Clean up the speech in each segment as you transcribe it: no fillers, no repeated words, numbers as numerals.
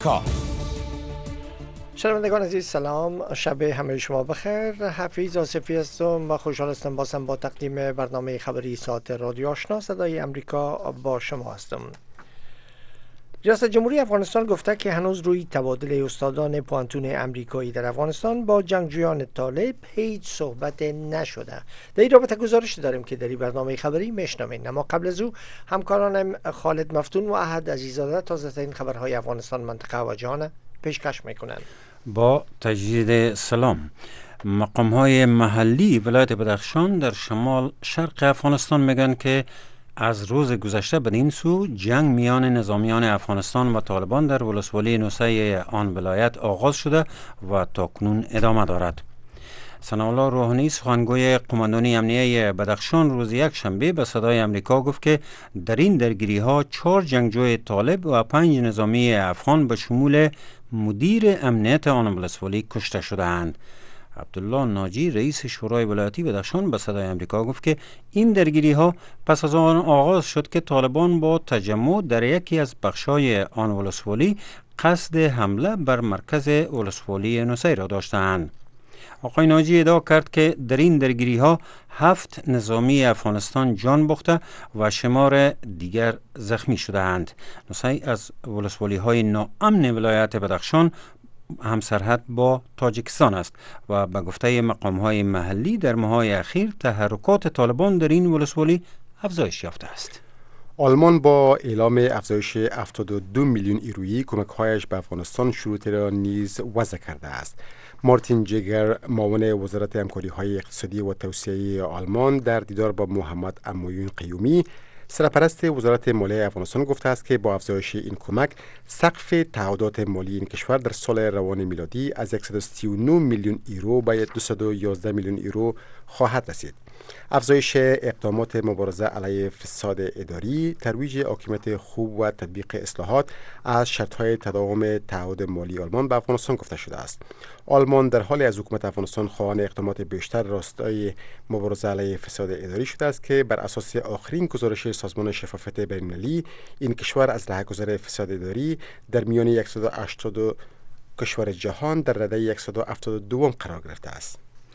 شنوندگان عزیز سلام، شب همه شما بخیر. حفیظ آصفی هستم و خوشحال هستم بازم با تقدیم برنامه خبری ساعت رادیو آشنا صدای امریکا با شما هستم. ریاست جمهوری افغانستان گفته که هنوز روی تبادل استادان پوانتون امریکایی در افغانستان با جنگجویان طالب هیچ صحبت نشده. در این رابطه گزارش داریم که در این برنامه خبری میشنوین، اما قبل از او همکارانم خالد مفتون و احد عزیزاده تازه ترین خبرهای افغانستان، منطقه و جهان پیشکش میکنند. با تجدید سلام. مقام‌های محلی ولایت بدخشان در شمال شرق افغانستان میگن که از روز گذشته بدین سو جنگ میان نظامیان افغانستان و طالبان در ولسوالی نوسه آن ولایت آغاز شده و تاکنون ادامه دارد. ثناءالله روحانی سخنگوی قماندانی امنیه بدخشان روز یک شنبه به صدای امریکا گفت که در این درگیری ها 4 جنگجوی طالب و 5 نظامی افغان به شمول مدیر امنیت آن ولسوالی کشته شده‌اند. عبدالله ناجی رئیس شورای ولایتی بدخشان به صدای امریکا گفت که این درگیری ها پس از آن آغاز شد که طالبان با تجمع در یکی از بخشای آن ولسوالی قصد حمله بر مرکز ولسوالی نوسه را داشتند. آقای ناجی ادعا کرد که در این درگیری ها 7 نظامی افغانستان جان باخته و شمار دیگر زخمی شده اند. نوسه از ولسوالی های ناامن ولایت بدخشان همسرحد با تاجیکستان است و به گفته مقام های محلی در ماه‌های اخیر تحرکات طالبان در این ولسوالی افزایش یافته است. آلمان با اعلام افزایش 72 میلیون یورویی کمک‌هایش به افغانستان شروط را نیز وضع کرده است. مارتین جگر معاون وزارت همکاری‌های اقتصادی و توسعه آلمان در دیدار با محمد امویون قیومی سرپرست وزارت مالیه افغانستان گفته است که با افزایش این کمک سقف تعهدات مالی این کشور در سال روان میلادی از 139 میلیون یورو به 211 میلیون یورو خواهد رسید. افزایش اقدامات مبارزه علیه فساد اداری، ترویج حاکمیت خوب و تطبیق اصلاحات از شرط‌های تداوم تعهد مالی آلمان به افغانستان گفته شده است. آلمان در حال از حکومت افغانستان خواهان اقدامات بیشتر راستای مبارزه علیه فساد اداری شده است که بر اساس آخرین گزارش سازمان شفافیت بین‌المللی این کشور از رهگذر فساد اداری در میان 180 کشور جهان در رده 172 قرار گرفته است.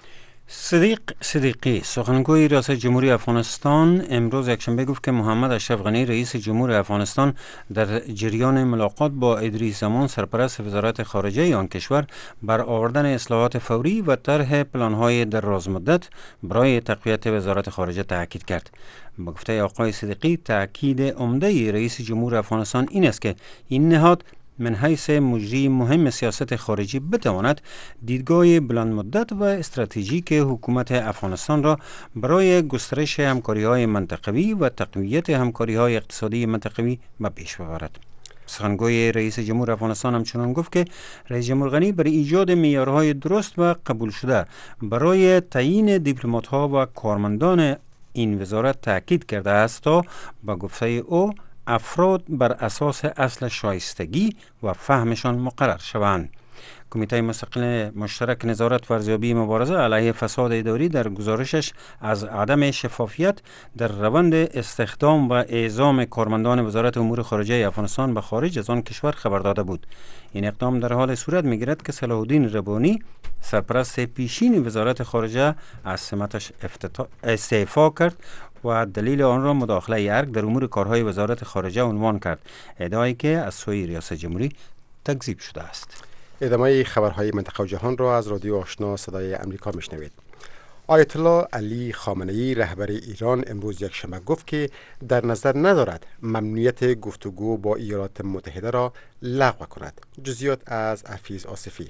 صدیق صدیقی سخنگوی ریاست جمهوری افغانستان امروز یکشنبه گفت که محمد اشرف غنی رئیس جمهور افغانستان در جریان ملاقات با ادریس زمان سرپرست وزارت خارجه آن کشور بر آوردن اصلاحات فوری و طرح پلان‌های درازمدت برای تقویت وزارت خارجه تاکید کرد. با گفته آقای صدیقی تاکید عمده رئیس جمهور افغانستان این است که این نهاد من حیث مجری مهم سیاست خارجی بتواند دیدگاه بلند مدت و استراتژیک حکومت افغانستان را برای گسترش همکاری‌های منطقوی و تقویت همکاری‌های اقتصادی منطقوی به پیش ببرد. سخنگوی رئیس جمهور افغانستان همچنان گفت که رئیس جمهور غنی برای ایجاد معیارهای درست و قبول شده برای تعیین دیپلمات‌ها و کارمندان این وزارت تاکید کرده است تا با گفته او افراد بر اساس اصل شایستگی و فهمشان مقرر شوند. کمیته مستقل مشترک نظارت و ارزیابی مبارزه علیه فساد اداری در گزارشش از عدم شفافیت در روند استخدام و اعزام کارمندان وزارت امور خارجه افغانستان به خارج از آن کشور خبر داده بود. این اقدام در حال صورت می‌گیرد که صلاح الدین ربانی سرپرست پیشین وزارت خارجه از سمتش استعفا کرد و دلیل آن را مداخله ارگ در امور کارهای وزارت خارجه عنوان کرد، ادعایی که از سوی ریاست جمهوری تکذیب شده است. ادامه خبرهای منطقه و جهان را از رادیو آشنا صدای امریکا میشنوید. آیت الله علی خامنه‌ای رهبر ایران امروز یکشنبه گفت که در نظر ندارد ممنوعیت گفتگو با ایالات متحده را لغو کند. جزئیات از حفیظ آصفی.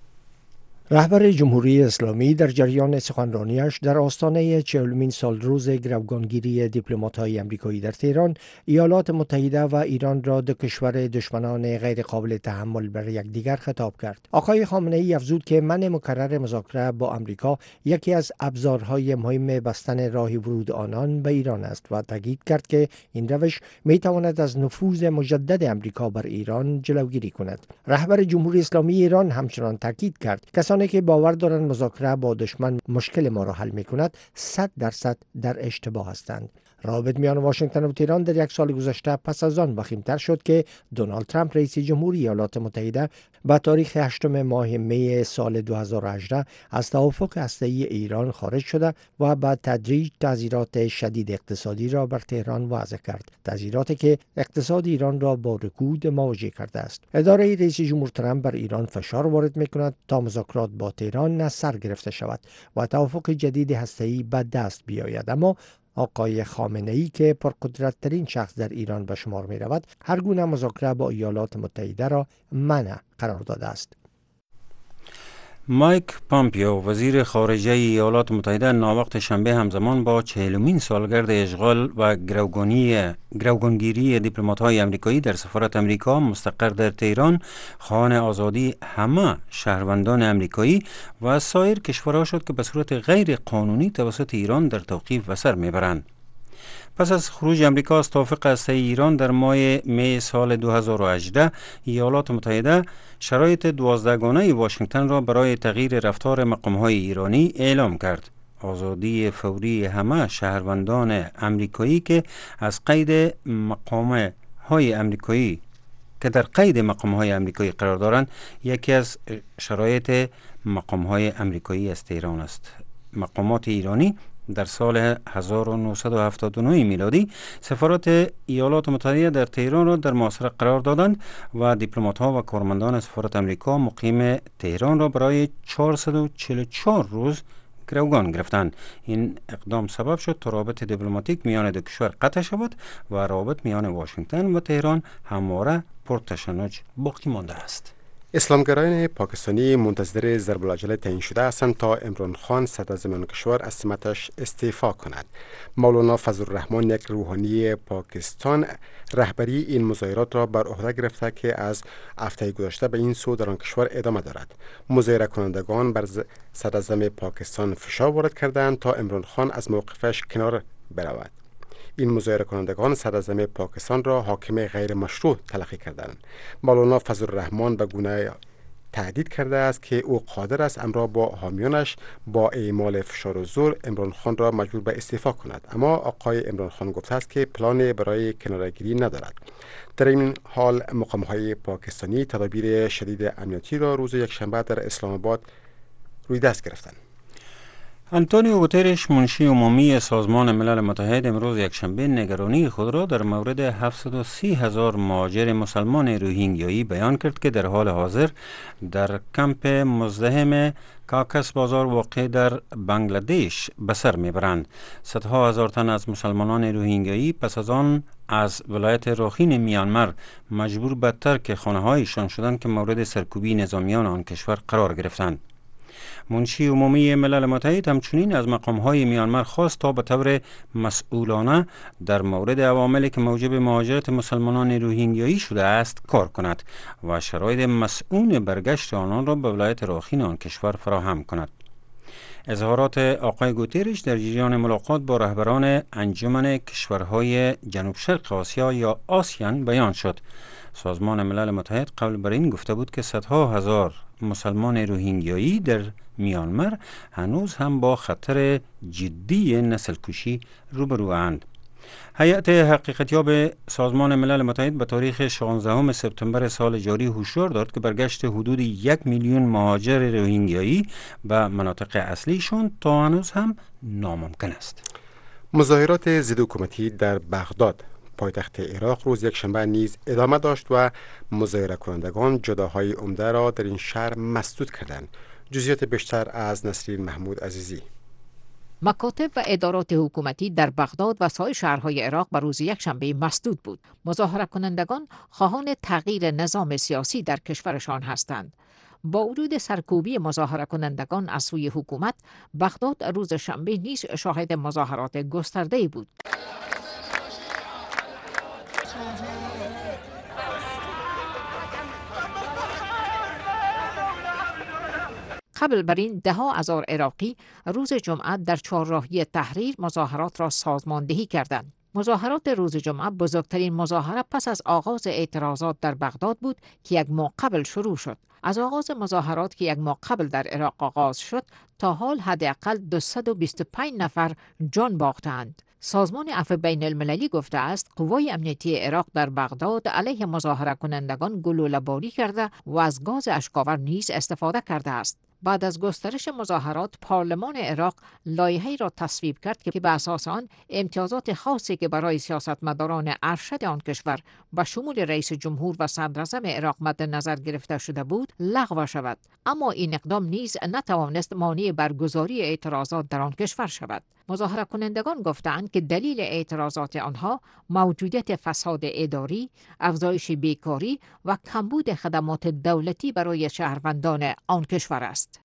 رهبر جمهوری اسلامی در جریان سخنرانیش در آستانه 40مین سالروز گروگانگیری دیپلمات‌های آمریکایی در تهران، ایالات متحده و ایران را دو کشور دشمنان غیر قابل تحمل بر یکدیگر خطاب کرد. آقای خامنه‌ای افزود که منع مکرر مذاکره با آمریکا یکی از ابزارهای مهم بستن راه ورود آنان به ایران است و تاکید کرد که این روش می‌تواند از نفوذ مجدد آمریکا بر ایران جلوگیری کند. رهبر جمهوری اسلامی ایران همچنان تاکید کرد کسانی کسانی که باور دارند مذاکره با دشمن مشکل ما را حل می‌کند 100% در اشتباه هستند. روابط میان واشنگتن و تهران در یک سال گذشته پس از آن وخیم‌تر شد که دونالد ترامپ رئیس جمهوری ایالات متحده با تاریخ 8 ماه می سال 2018 از توافق هسته‌ای ایران خارج شده و با تدریج تعزیرات شدید اقتصادی را بر تهران وضع کرد. تعزیراتی که اقتصاد ایران را با رکود مواجه کرده است. اداره رئیس جمهور ترامپ بر ایران فشار وارد می‌کند تا مذاکرات با تهران نه سر گرفته شود و توافق جدید هسته‌ای به دست بیاید. اما آقای خامنه‌ای که پرقدرت‌ترین شخص در ایران به شمار می‌رود، هر گونه مذاکره با ایالات متحده را منع قرار داده است. مایک پامپیو وزیر خارجه ایالات متحده ناوقت شنبه همزمان با 40مین سالگرد اشغال و گروگانگیری دیپلمات‌های امریکایی در سفارت امریکا مستقر در تهران خواهان آزادی همه شهروندان امریکایی و سایر کشورها شد که به صورت غیر قانونی توسط ایران در توقیف و سر میبرند. پس از خروج امریکا از توافق هسته‌ای ایران در ماه می سال 2018 ایالات متحده شرایط 12 گانه واشنگتن را برای تغییر رفتار مقام‌های ایرانی اعلام کرد. آزادی فوری همه شهروندان امریکایی که از قید مقام‌های امریکایی قرار دارند یکی از شرایط مقام‌های امریکایی از تهران است. مقامات ایرانی در سال 1979 میلادی سفارت ایالات متحده در تهران را در محاصره قرار دادند و دیپلمات‌ها و کارمندان سفارت امریکا مقیم تهران را برای 444 روز گروگان گرفتند. این اقدام سبب شد تا رابط دیپلماتیک میان دو کشور قطع شود و روابط میان واشنگتن و تهران همواره پرتشنج باقی مانده است. اسلامگرایان پاکستانی منتظر ضرب العجله تعیین شده هستند تا عمران خان صدراعظم کشور از سمتش استعفا کند. مولانا فضل الرحمن یک روحانی پاکستان رهبری این مظاهرات را بر عهده گرفته که از هفته گذشته به این سو در آن کشور ادامه دارد. مظاهره کنندگان بر صدراعظم پاکستان فشار وارد کردند تا عمران خان از موقفش کنار برود. این مظاهره کنندگان صدراعظم پاکستان را حاکم غیر مشروع تلقی کردند. مولانا فضل الرحمن به گونه تهدید کرده است که او قادر است امرا با حامیانش با اعمال فشار و زور عمران خان را مجبور به استعفا کند. اما آقای عمران خان گفته است که پلان برای کناره‌گیری ندارد. در این حال مقام‌های پاکستانی تدابیر شدید امنیتی را روز یکشنبه در اسلام آباد روی دست گرفتند. آنتونیو گوترش منشی عمومی سازمان ملل متحد امروز یکشنبه نگرانی خود را در مورد 730,000 مهاجر مسلمان روهینگیایی بیان کرد که در حال حاضر در کمپ مزدحم کاکس بازار واقع در بنگلادش به سر میبرند. صدها هزار تن از مسلمانان روهینگیایی پس از آن از ولایت راخین میانمار مجبور به ترک خانه‌هایشان شدند که مورد سرکوبی نظامیان آن کشور قرار گرفتند. منشی عمومی ملل متحد همچنین از مقام‌های میانمار خواست تا به طور مسئولانه در مورد عواملی که موجب مهاجرت مسلمانان روهینگیایی شده است کار کند و شرایط مسئول برگشت آنان را به ولایت راخین آن کشور فراهم کند. اظهارات آقای گوترش در جریان ملاقات با رهبران انجمن کشورهای جنوب شرق آسیا یا آسیان بیان شد. سازمان ملل متحد قبل بر این گفته بود که صدها هزار مسلمان روهینگیایی در میانمار هنوز هم با خطر جدی نسل کشی روبروند. هیئت حقیقتیاب سازمان ملل متحد به تاریخ 16 سپتامبر سال جاری هشدار داد که برگشت حدود 1 میلیون مهاجر روهینگیایی به مناطق اصلیشان تا هنوز هم ناممکن است. مظاهرات ضد حکومتی در بغداد پایتخت عراق روز یکشنبه نیز ادامه داشت و مظاهره کنندگان جداهای عمده را در این شهر مسدود کردند. جزئیات بیشتر از نسرین محمود عزیزی. مکاتب و ادارات حکومتی در بغداد و سایر شهرهای عراق بر روز یکشنبه مسدود بود. مظاهره کنندگان خواهان تغییر نظام سیاسی در کشورشان هستند. با وجود سرکوبی مظاهره کنندگان از سوی حکومت، بغداد روز شنبه نیز شاهد مظاهرات گسترده‌ای بود. قبل بر این ده‌ها هزار عراقی روز جمعه در چهارراهی تحریر مظاهرات را سازماندهی کردند. مظاهرات روز جمعه بزرگترین مظاهره پس از آغاز اعتراضات در بغداد بود که یک ماه قبل شروع شد. از آغاز مظاهرات که یک ماه قبل در عراق آغاز شد تا حال حداقل 225 نفر جان باختند. سازمان عفو بین المللی گفته است قوای امنیتی عراق در بغداد علیه مظاهره کنندگان گلوله‌باری کرده و از گاز اشک‌آور نیز استفاده کرده است. بعد از گسترش مظاهرات، پارلمان عراق لایحه‌ای را تصویب کرد که به اساس آن امتیازات خاصی که برای سیاستمداران ارشد آن کشور به شمول رئیس جمهور و صدراعظم عراق مد نظر گرفته شده بود لغو شود. اما این اقدام نیز نتوانست مانع برگزاری اعتراضات در آن کشور شود. مظاهره کنندگان گفتند که دلیل اعتراضات آنها موجودیت فساد اداری، افزایش بیکاری و کمبود خدمات دولتی برای شهروندان آن کشور است.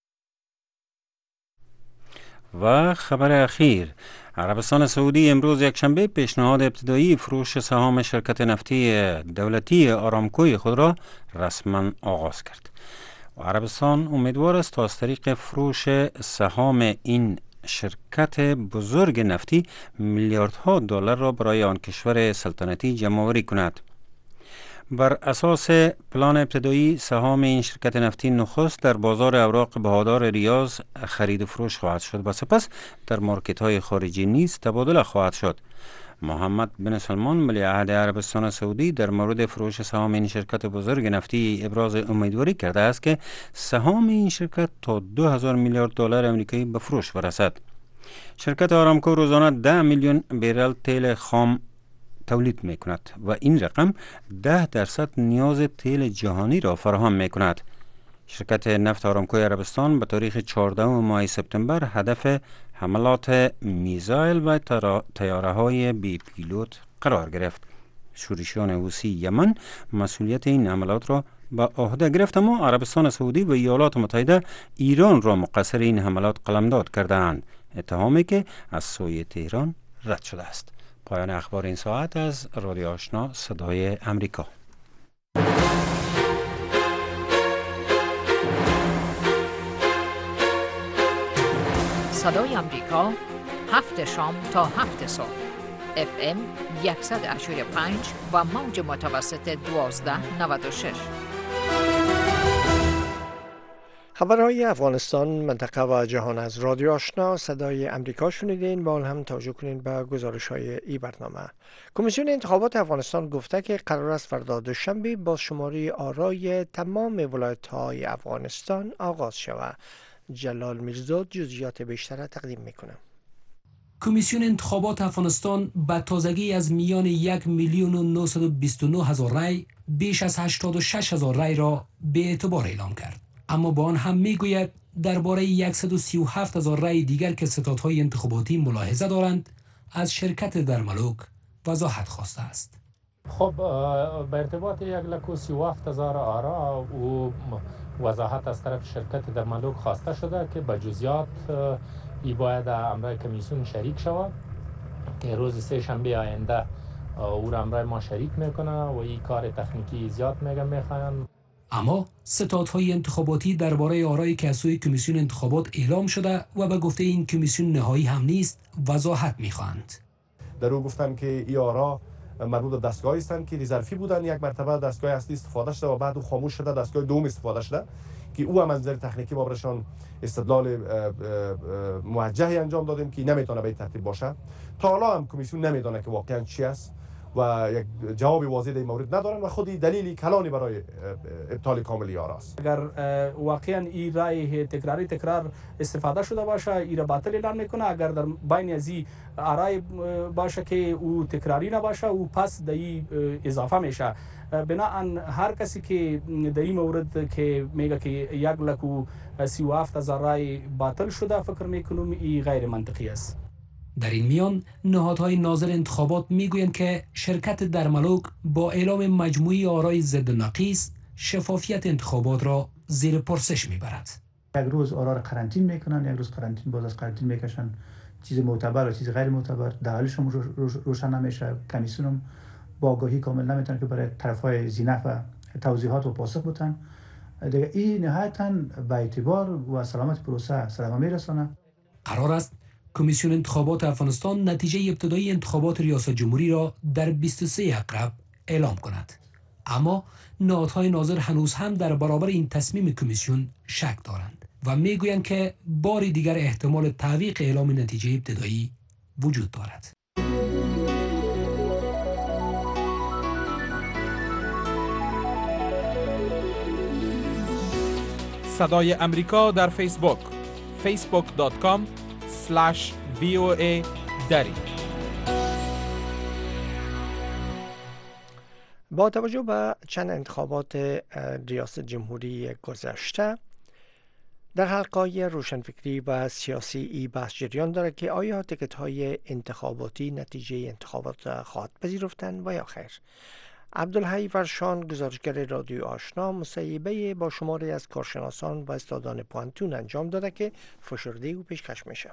و خبر اخیر، عربستان سعودی امروز یکشنبه پیشنهاد ابتدایی فروش سهام شرکت نفتی دولتی آرامکوی خود را رسما آغاز کرد. و عربستان امیدوار است تا از طریق فروش سهام این شرکت بزرگ نفتی میلیاردها دلار را برای آن کشور سلطنتی جمع‌آوری کند. بر اساس پلان ابتدایی سهام این شرکت نفتی نخست در بازار اوراق بهادار ریاض خرید و فروش خواهد شد و سپس در مارکت های خارجی نیز تبادله خواهد شد. محمد بن سلمان ولی عهد عربستان سعودی در مورد فروش سهام این شرکت بزرگ نفتی ابراز امیدواری کرده است که سهام این شرکت تا 2000 میلیارد دلار آمریکایی به فروش برسد. شرکت آرامکو روزانه 10 میلیون بیرل تیل خام تولید می کند و این رقم 10% نیاز تیل جهانی را فراهم می کند. شرکت نفت آرامکوی عربستان به تاریخ 14 ماه سپتامبر هدف حملات میزایل و طیاره های بی پیلوت قرار گرفت. شورشیان حوثی یمن مسئولیت این حملات را به عهده گرفت، اما عربستان سعودی و ایالات متحده ایران را مقصر این حملات قلمداد کردند، اتهامی که از سوی تهران رد شده است. پایان اخبار این ساعت از رادیو آشنا صدای امریکا. صدای امریکا 7 شام تا 7 صبح FM 185 و موج متوسط 1296. خبرهای افغانستان، منطقه و جهان از رادیو آشنا صدای امریکا شنیدین. با هم توجه کنین به گزارش‌های این برنامه. کمیسیون انتخابات افغانستان گفته که قرار است فردا دوشنبه با شماری آرای تمام ولایت‌های افغانستان آغاز شود. جلال میرزا جزئیات بیشتر تقدیم میکنه. کمیسیون انتخابات افغانستان با تازگی از میان 1,929,000 رای بیش از 86,000 رای را به اعتبار اعلام کرد. اما با آن هم میگوید درباره 137,000 رای دیگر که ستادهای انتخاباتی ملاحظه دارند از شرکت در ملوک وضاحت خواسته است. خب به ارتباط 137,000 آرا و وضاحت از طرف شرکت در ملوک خواسته شده که به جزئیات ای باید امرای کمیسیون شریک شود که روز سه شنبه آینده او را امرای ما شریک میکنه و این کار تکنیکی زیاد میخواین. اما ستادهای انتخاباتی درباره آرای که از سوی کمیسیون انتخابات اعلام شده و به گفته این کمیسیون نهایی هم نیست وضاحت میخواهند. در او گفتن که این آرا مربوط به دستگاهی هستند که ریزرفی بودن، یک مرتبه دستگاه اصلی استفاده شده و بعد او خاموش شده، دستگاه دوم استفاده شده که او هم از نظر تکنیکی ما برشان استدلال موجهی انجام دادیم که نمیتونه به این ترتیب باشه. تا حالا هم کمیسیون نمیدونه که واقعا چی است و یک جواب واضح در این مورد ندارن و خودی دلیلی کلانی برای ابطال کامل آراست. اگر واقعا این رای تکرار استفاده شده باشه این را باطل اعلام میکنه. اگر در بین از این رای باشه که او تکراری نباشه او پس در این اضافه میشه. بناهن هر کسی که در این مورد که میگه که 137,000 رای باطل شده فکر میکنم این غیر منطقی است. در این میان نهادهای ناظر انتخابات میگویند که شرکت در ملوک با اعلام مجموعی آرای ضد ناقص شفافیت انتخابات را زیر پرسش میبرد. یک روز آرا را قرنطین میکنن، یک روز قرنطین باز از قرنطین میکشن، چیز معتبر و چیز غیر معتبر دلیلش هم روشن نمیشه. کمیسیون هم با آگاهی کامل نمیتونه که برای طرفای زینف و توضیحات و پاسخ بدن. دیگه این نهایتاً به اعتبار و سلامت پروسه صدمه میرسونه. قرار است کمیسیون انتخابات افغانستان نتیجه ابتدایی انتخابات ریاست جمهوری را در 23 اقرب اعلام کند. اما نهادهای ناظر هنوز هم در برابر این تصمیم کمیسیون شک دارند و میگویند که باری دیگر احتمال تعویق اعلام نتیجه ابتدایی وجود دارد. صدای امریکا در فیسبوک facebook.com/VOA دری. با توجه به چند انتخابات ریاست جمهوری گذشته، در حلقه‌های روشنفکری و سیاسی ای بحث جریان دارد که آیا تیکت‌های انتخاباتی نتیجه انتخابات خواهد پذیرفتند و یا خیر. عبدالحی ورشان، گزارشگر رادیو آشنا، مصاحبه با شماری از کارشناسان و استادان پوانتون انجام داده که فشرده او پیشکش میشه.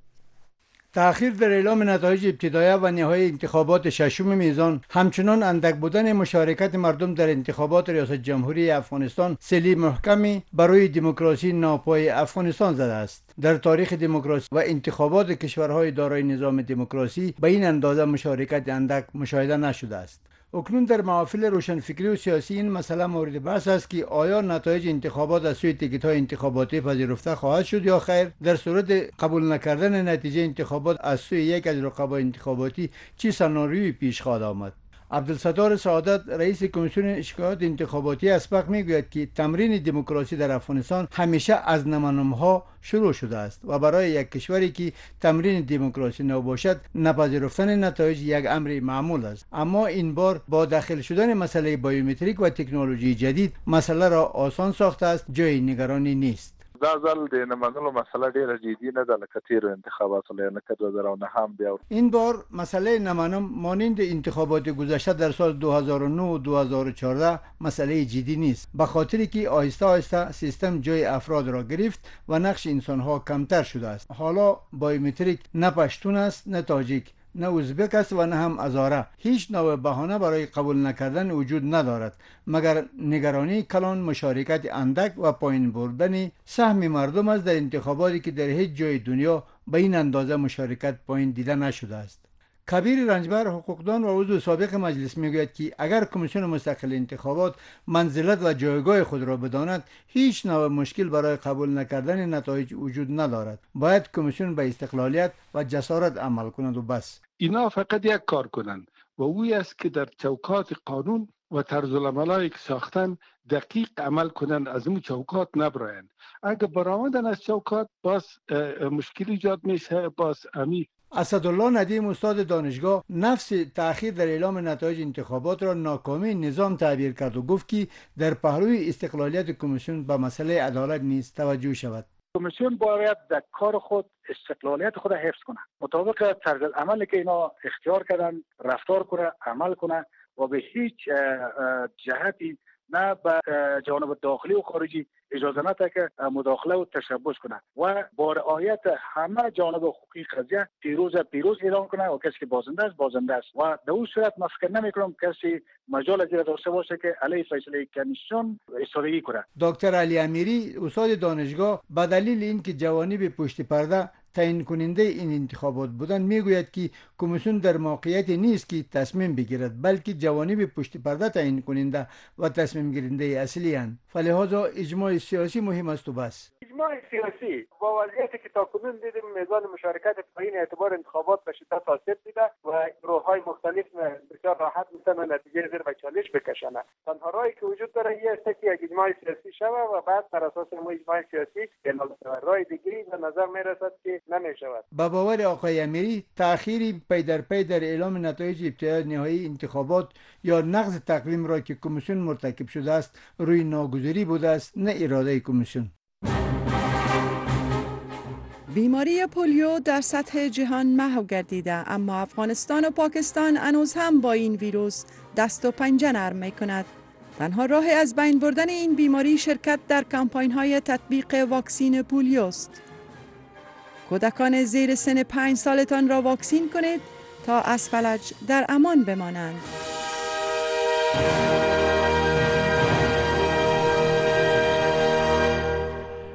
تأخیر در اعلام نتایج ابتدایی و نهایی انتخابات ششم میزان، همچنان اندک بودن مشارکت مردم در انتخابات ریاست جمهوری افغانستان سیلی محکمی برای دموکراسی ناپای افغانستان زده است. در تاریخ دموکراسی و انتخابات کشورهای دارای نظام دموکراسی به این اندازه مشارکت اندک مشاهده نشده است. اکنون در محافل روشنفکری و سیاسی این مسئله مورد بحث است که آیا نتایج انتخابات از سوی تیکت‌های انتخاباتی پذیرفته خواهد شد یا خیر. در صورت قبول نکردن نتیجه انتخابات از سوی یک از رقبای انتخاباتی چه سناریویی پیش خواهد آمد؟ عبدالستار سعادت، رئیس کمیسیون شکایات انتخاباتی اسبق، میگوید که تمرین دموکراسی در افغانستان همیشه از نمانم‌ها شروع شده است و برای یک کشوری که تمرین دموکراسی نباشد نپذیرفتن نتایج یک امر معمول است. اما این بار با داخل شدن مسئله بایومتریک و تکنولوژی جدید مسئله را آسان ساخته است، جای نگرانی نیست. دا ځل د نمنلو مسله ډیره جدي نه ده لکه تیرو انتخاباتو لکه 2009 بیا. این بار مسئله نمنم مانند انتخابات گذشته در سال 2009 و 2014 مسئله جدی نیست، به خاطری که آهسته آهسته سیستم جای افراد را گرفت و نقش انسانها کمتر شده است. حالا بایومتریک نه پشتون است، نه تاجیک، نه ازبک است و نه هم هزاره. هیچ نوع بهانه برای قبول نکردن وجود ندارد مگر نگرانی کلان مشارکت اندک و پایین بردن سهم مردم است در انتخاباتی که در هیچ جای دنیا به این اندازه مشارکت پایین دیده نشده است. کبیر رنجبر، حقوقدان و عضو سابق مجلس، میگوید که اگر کمیسیون مستقل انتخابات منزلت و جایگاه خود را بداند، هیچ نوع مشکل برای قبول نکردن نتایج وجود ندارد. باید کمیسیون به استقلالیت و جسارت عمل کند و بس. اینا فقط یک کار کنند و اوی است که در چوکات قانون و طرز العملایی که ساختن دقیق عمل کنند، از اون چوکات نبرایند. اگر برآمدن از چوکات باز مشکل ایجاد میشه. باز اسدالله ندیم، استاد دانشگاه، نفس تأخیر در اعلام نتایج انتخابات را ناکامی نظام تعبیر کرد و گفت که در پهلوی استقلالیت کمیسیون به مسئله عدالت نیز توجه شود. کمیسیون باید در کار خود استقلالیت خود حفظ کنه، مطابق طرز عملی که اینا اختیار کردن رفتار کنه، عمل کنه و به هیچ جهتی نه به جانب داخلی و خارجی اجازه نده که مداخله و تشبث کنه و با رعایت همه جانب حقوقی قضیه پیروز اعلام کنه و کسی که بازنده است و در اون صورت من فکر نمی‌کنم کسی مجال از این داشته باشه که علیه فیصله کمیسیون ایستادگی کنه. دکتر علی امیری، استاد دانشگاه، به دلیل اینکه جوانب پشت پرده تعیین کننده این انتخابات بودن، میگوید که کمیسیون در موقعیتی نیست که تصمیم بگیرد، بلکه جوانب پشت پرده تعیین کننده و تصمیم گیرنده اصلی اند. فلهذا اجماع سیاسی مهم است و بس. اجماع سیاسی با وضعیتی که تاکنون دیدیم میزان مشارکت پایین اعتبار انتخابات به شدت آسیب دیده و گروه‌های مختلف بسیار راحت میتونن نتیجه زیر به چالش بکشند. تنها راهی که وجود داره این است که یک اجماع سیاسی شود و بعد بر اساس اجماع سیاسی اعلام شود. راه دیگری به نظر میرسد که نمیشود. با باور آقای امیری، تأخیری پی در پی در اعلام نتایج ابتدایی نهایی انتخابات یا نقض تقویم را که کمیسیون مرتکب شده است روی ناگزیری بوده است، نه اراده کمیسیون. بیماری پولیو در سطح جهان محو گردیده، اما افغانستان و پاکستان هنوز هم با این ویروس دست و پنجه نرم می کند. تنها راه از بین بردن این بیماری شرکت در کمپاین های تطبیق واکسین پولیو است. کودکان زیر سن 5 سالتان را واکسین کنید تا از فلج در امان بمانند.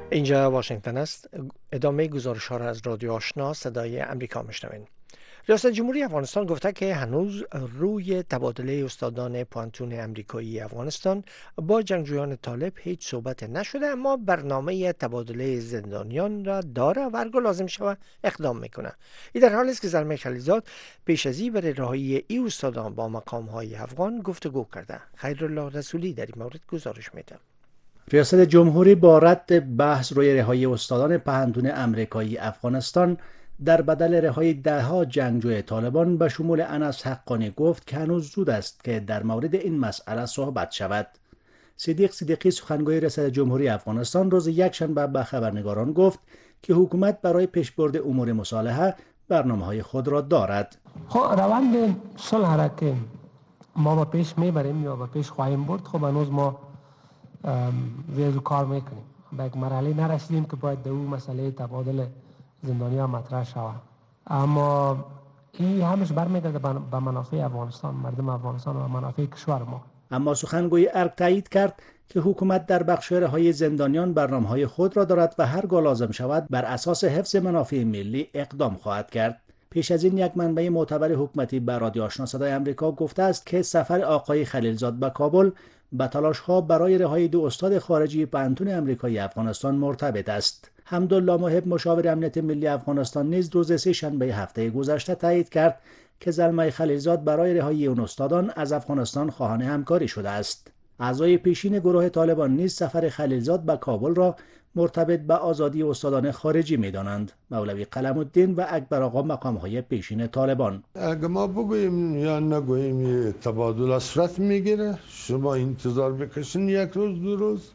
اینجا واشنگتن است. ادامه گزارش ها را از رادیو آشنا صدای امریکا میشنوین. ریاست جمهوری افغانستان گفته که هنوز روی تبادله استادان پانتون امریکایی افغانستان با جنگجویان طالب هیچ صحبت نشده، اما برنامه تبادله زندانیان را داره و هرگاه لازم شود اقدام میکنه. این در حالی است که زلمه خلیلزاد پیش از این برای رهایی این استادان با مقام های افغان گفتگو کرده. خیرالله رسولی در این مورد گزارش میده. ریاست جمهوری با رد بحث روی رهایی استادان پهنتون امریکایی افغانستان در بدل رهایی دهها جنگجوی طالبان به شمول انس حقانی گفت که هنوز زود است که در مورد این مسئله صحبت شود. صدیق صدیقی سخنگوی ریاست جمهوری افغانستان روز یکشنبه به خبرنگاران گفت که حکومت برای پیشبرد امور مصالحه برنامه‌های خود را دارد. روند صلح را که ما به پیش میبریم یا به پیش خواهیم برد، خب هنوز ما ویزو کار میکنیم. به یک مرحله نرسیدیم که باید در اون مسئله تبادل زندانیان مطرح شود، اما این همش برمیگرده به منافع افغانستان، مردم افغانستان و منافع کشور ما. اما سخنگوی ارگ تایید کرد که حکومت در بخش رهایی زندانیان برنامه‌های خود را دارد و هرگاه لازم شود بر اساس حفظ منافع ملی اقدام خواهد کرد. پیش از این یک منبع معتبر حکومتی به رادیو آشنا صدای آمریکا گفته است که سفر آقای خلیلزاد به کابل به تلاش‌ها برای رهایی دو استاد خارجی پانتون امریکایی افغانستان مرتبط است. حمدالله محب مشاور امنیت ملی افغانستان نیز روز سه‌شنبه هفته گذشته تایید کرد که زلمه خلیلزاد برای رهایی اون استادان از افغانستان خواهان همکاری شده است. اعضای پیشین گروه طالبان نیز سفر خلیلزاد به کابل را مرتبط به آزادی استادان خارجی می‌دانند. مولوی قلم الدین و اکبر آقا مقام‌های پیشین طالبان: اگه ما بگوییم یا نگوییم تبادل صورت میگیره، شما انتظار بکشین یک روز دو روز،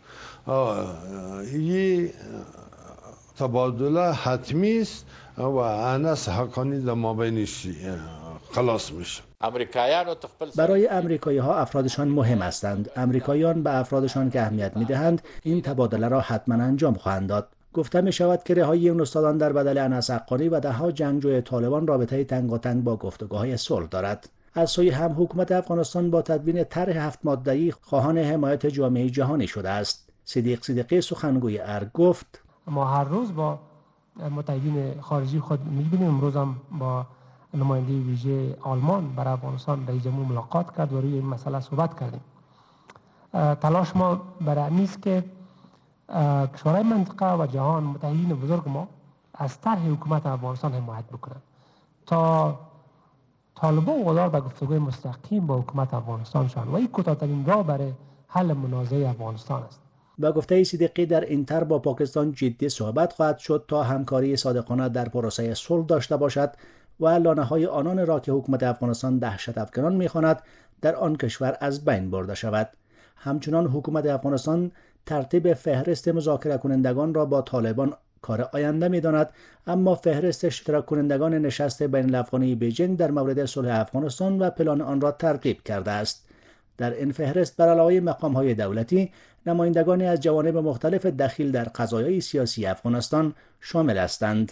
این تبادل حتمی است و انس حقانی در مابینش خلاص میشه. برای امریکایی‌ها افرادشان مهم هستند. امریکاییان به افرادشان که اهمیت می‌دهند این تبادله را حتما انجام خواهند داد. گفته می شود که رهایی این استادان در بدل انس حقانی و دهها جنگجوی طالبان رابطه تنگاتنگ با گفتگوهای صلح دارد. از سوی هم حکومت افغانستان با تدوین طرح 7 ماده‌ای خواهان حمایت جامعه جهانی شده است. صدیق صدیقی سخنگوی ارگ گفت: ما هر روز با متحدین خارجی خود می‌بینیم. امروز هم با نماینده ویژه آلمان برای افغانستان رئیس جمهور ملاقات کرد و روی این مسئله صحبت کردیم. تلاش ما برای این است که کشورهای منطقه و جهان، متحدین بزرگ ما، از طرح حکومت افغانستان حمایت بکنند تا طالبان وادار به گفتگوی مستقیم با حکومت افغانستان شوند و این کوتاه‌ترین راه برای حل منازعه افغانستان است. با گفته صدیقی در این طرح با پاکستان جدی صحبت خواهد شد تا همکاری صادقانه در پروسه صلح داشته باشد و لانه‌های آنان را که حکومت افغانستان دهشت افکنان می‌خواند در آن کشور از بین برده شود. همچنان حکومت افغانستان ترتیب فهرست مذاکره کنندگان را با طالبان کار آینده می‌داند، اما فهرست اشتراک کنندگان نشست بین الافغانی بیجینگ در مورد صلح افغانستان و پلان آن را ترتیب کرده است. در این فهرست بر علاوه مقام‌های دولتی، نمایندگانی از جوانب مختلف دخیل در قضایای سیاسی افغانستان شامل هستند.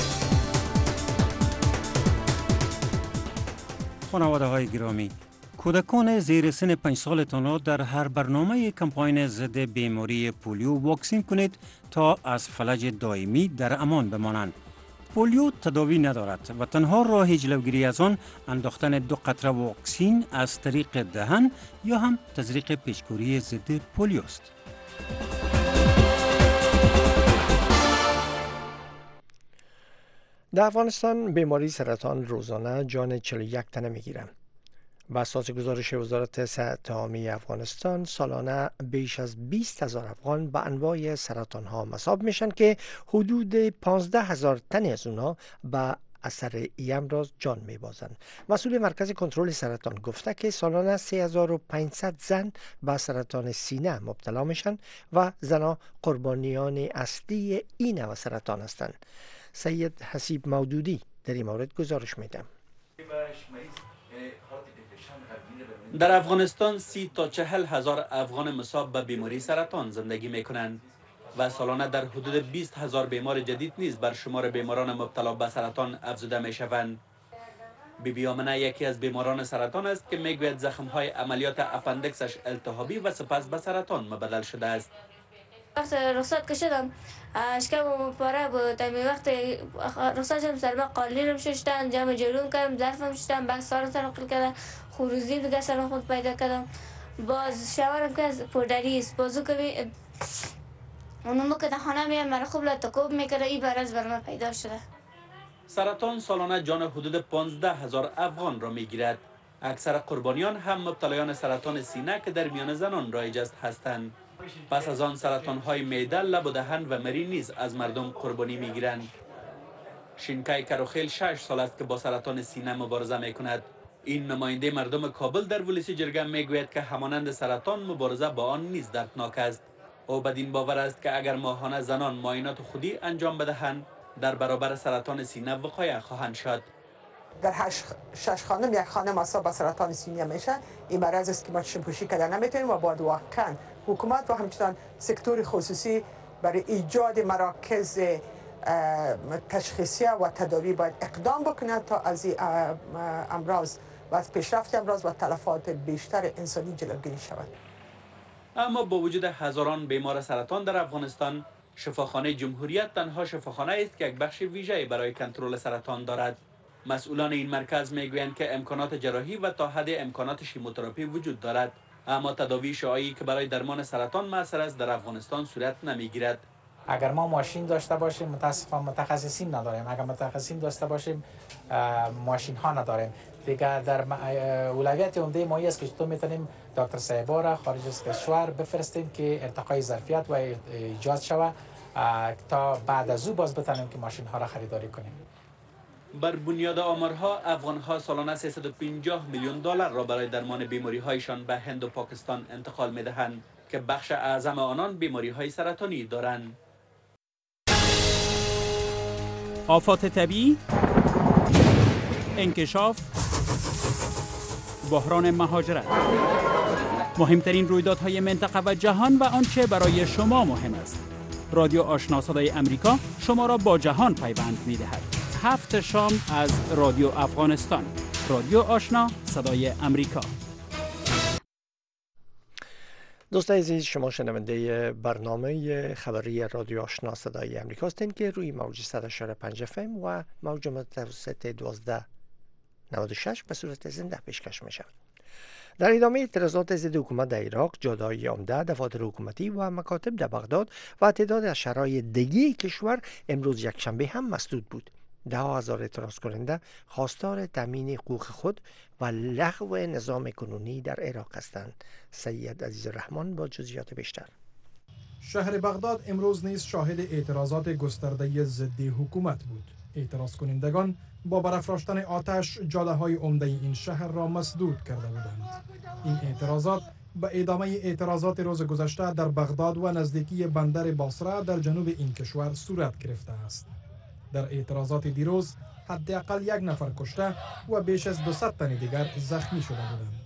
خانواده‌های گرامی، کودکان زیر سن 5 سالتان را در هر برنامه کمپاین ضد بیماری پولیو واکسین کنید تا از فلج دائمی در امان بمانند. پولیو تداوی ندارد و تنها راه جلوگیری از آن انداختن 2 قطره واکسین از طریق دهن یا هم تزریق پیشگیری ضد پولیو است. در افغانستان بیماری سرطان روزانه جان 41 تنه میگیرند. بر اساس گزارش وزارت صحت عامه افغانستان، سالانه بیش از 20,000 افغان به انواع سرطان ها مصاب میشن که حدود 15,000 تن از اونها به اثر ای امراض جان میبازند. مسئول مرکز کنترل سرطان گفته که سالانه 3500 زن به سرطان سینه مبتلا میشن و زنها قربانیان اصلی این نوع سرطان هستند. سید حسیب مودودی در این مورد گزارش میده. در افغانستان 30 تا 40 هزار افغان مصاب به بیماری سرطان زندگی می کنند و سالانه در حدود 20,000 بیمار جدید نیز بر شمار بیماران مبتلا به سرطان افزوده می شوند. بیبی آمنه یکی از بیماران سرطان است که می گوید زخم‌های عملیات اپندکسش التهابی و سپس به سرطان مبدل شده است. وقت رخصت کشیدم اشکم پاره بود. تمی وقت رخصت شدم سربا قالینم ششتن جمع جلوم کردم ظرفم شدم بعد سارم تنقل کردم خروزیم دیگه سرم خود پیدا کردم. باز شوارم که از پردری است بازو که اونمو که در خانه میام مرا خوب لطکوب میکره این برز بر من پیدا شده. سرطان سالانه جان حدود 15,000 افغان را میگیرد. اکثر قربانیان هم مبتلایان سرطان سینه که در میان زنان رایج است هستند. پس از آن سرطان های معده، لب و دهن و مری نیز از مردم قربانی میگیرند. شینکای کروخیل 6 سال است که با سرطان سینه مبارزه میکند. این نماینده مردم کابل در ولسی جرگه میگوید که همانند سرطان مبارزه با آن نیز دردناک است. او بدین باور است که اگر ماهانه زنان معاینات خودی انجام بدهند در برابر سرطان سینه وقایع خواهند شد. در 6 خانم یک خانم اصلا با سرطان سینه میشه. این مرض است که ما چشم پوشی کردن نمیتونیم و باید واقعا حکومت و همچنان سکتور خصوصی برای ایجاد مراکز تشخیصی و تداوی باید اقدام بکنه تا از امراض و از پیشرفت امراض و تلفات بیشتر انسانی جلوگیری شود. اما با وجود هزاران بیمار سرطان در افغانستان، شفاخانه جمهوریت تنها شفاخانه است که یک بخش ویژه‌ای برای کنترل سرطان دارد. مسئولان این مرکز میگویند که امکانات جراحی و تا حد امکانات شیموتراپی وجود دارد، اما تداوی شعاعی که برای درمان سرطان مؤثر است در افغانستان صورت نمیگیرد. اگر ما ماشین داشته باشیم متاسفانه متخصصین نداریم. اگر متخصصین داشته باشیم ماشین ها نداریم. دیگه در اولویت عمده ما است که تو میتونیم دکتر صاحبا را خارج از کشور بفرستیم که ارتقای ظرفیت و ایجاد شود تا بعد از او باز بتونیم که ماشین ها را خریداری کنیم. بر بنیاد آمارها، افغان‌ها سالانه 350 میلیون دلار را برای درمان بیماری‌هایشان به هند و پاکستان انتقال می‌دهند که بخش اعظم آنان بیماری‌های سرطانی دارند. آفات طبیعی، انکشاف، بحران مهاجرت، مهمترین رویدادهای منطقه و جهان و آنچه برای شما مهم است. رادیو آشنا صدای امریکا شما را با جهان پیوند می‌دهد. 7 شام از رادیو افغانستان. رادیو آشنا صدای امریکا. دوستان عزیز، شما شنونده برنامه خبری رادیو آشنا صدای امریکا هستید که روی موج 100.5 FM و موج متوسط 1296 به صورت زنده پیشکش میشه. در ادامه اعتراضات ضد حکومت در عراق، جاده‌های عمده، دفاتر حکومتی و مکاتب در بغداد و تعداد از شهرهای دیگه کشور امروز یکشنبه هم مسدود بود. 10,000 اعتراض کننده خواستار تامین حقوق خود و لغو نظام کنونی در عراق هستند. سید عزیز الرحمن با جزئیات بیشتر. شهر بغداد امروز نیز شاهد اعتراضات گسترده ضد حکومت بود. اعتراض کنندگان با برافراشتن آتش جاده‌های عمده این شهر را مسدود کرده بودند. این اعتراضات به ادامه اعتراضات روز گذشته در بغداد و نزدیکی بندر باسره در جنوب این کشور صورت گرفته است. در اعتراضات دیروز حداقل 1 نفر کشته و بیش از 200 تن دیگر زخمی شده بودند.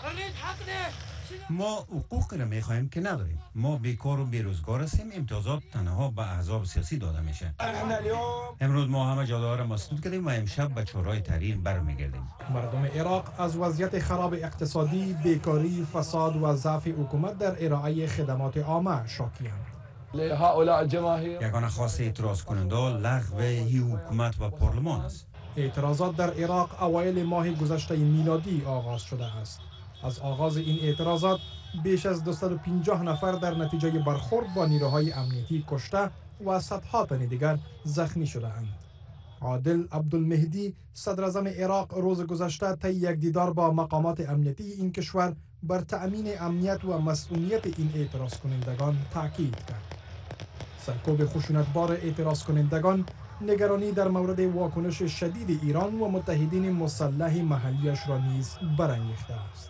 ما حقوقی را میخواهیم که نداریم. ما بیکار و بیروزگار هستیم. امتیازات تنها به احزاب سیاسی داده میشه. امروز ما همه جاده‌ها را مسدود کردیم و امشب به چهارراه تحریر برمیگردیم. مردم عراق از وضعیت خراب اقتصادی، بیکاری، فساد و ضعف حکومت در ارائه خدمات عامه شاکی‌اند. یگانه خواست اعتراض کننده لغو حکومت و پارلمان است. اعتراضات در عراق اوایل ماه گذشته میلادی آغاز شده است. از آغاز این اعتراضات بیش از 250 نفر در نتیجه برخورد با نیروهای امنیتی کشته و صدها تن دیگر زخمی شده اند. عادل عبدالمهدی صدر اعظم عراق روز گذشته طی یک دیدار با مقامات امنیتی این کشور بر تأمین امنیت و مسئولیت این اعتراض کنندگان تاکید کرد. سرکوب خشونتبار اعتراض کنندگان نگرانی در مورد واکنش شدید ایران و متحدین مسلح محلیش را نیز برانگیخته است.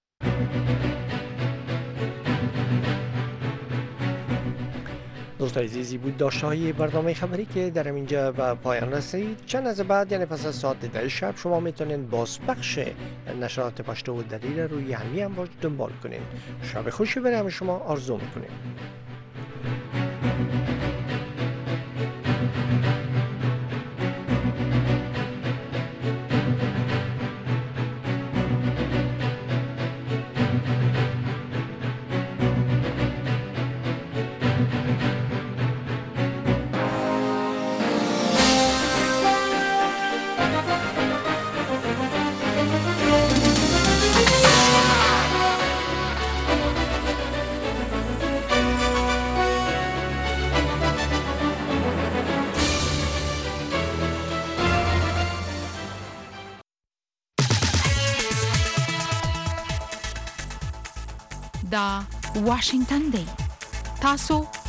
دوستان عزیزی بود داشته‌های برنامه خبری که در اینجا به پایان رسید. چند از بعد یعنی پس از ساعت 10 شب شما میتونین بازپخش نشرات پشتو و دری را روی همین امواج دنبال کنین. شب خوشی برای همه شما آرزو میکنیم. دا واشنگتن دی تاسو